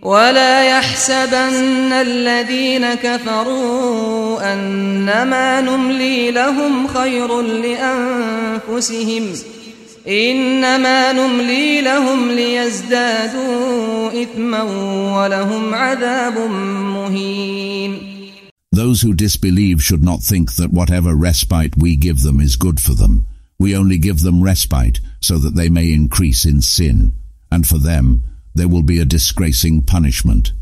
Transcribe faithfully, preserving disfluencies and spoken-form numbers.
ولا يحسبن الذين كفروا أنما نملي لهم خير لأنفسهم إنما نملي لهم ليزدادوا إثما ولهم عذاب مهين. Those who disbelieve should not think that whatever respite we give them is good for them. We only give them respite so that they may increase in sin, and for them there will be a disgracing punishment.